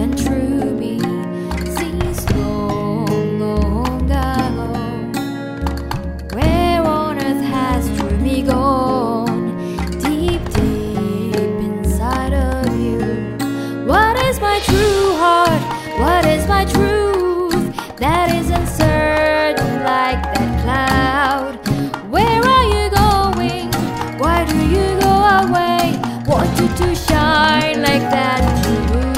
and true me since long, long ago. Where on earth has true me gone? Deep, deep inside of you. What is my true heart? What is my truth? That is uncertain like that cloud. Where are you going? Why do you go away? Want you to shine like that too.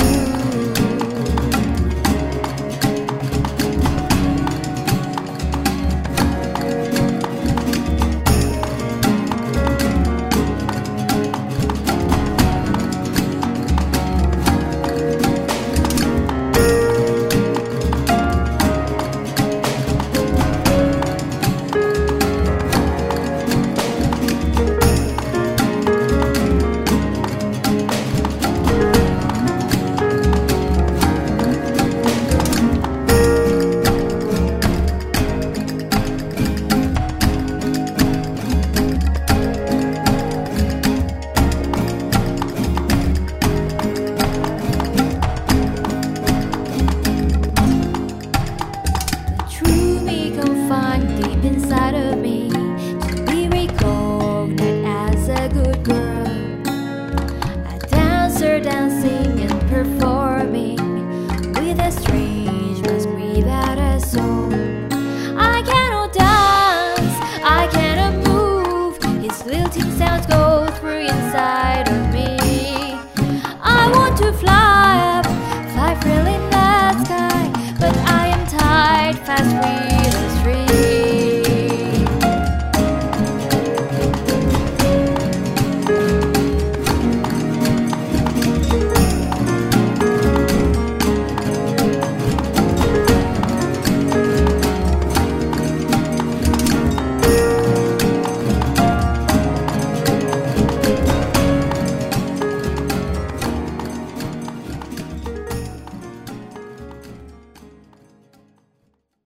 Deep inside of me, to be recognized as a good girl, a dancer dancing and performing with a strange mask without a soul. I cannot dance, I cannot move, his lilting sounds go through inside of me. I want to fly up, fly freely in that sky, but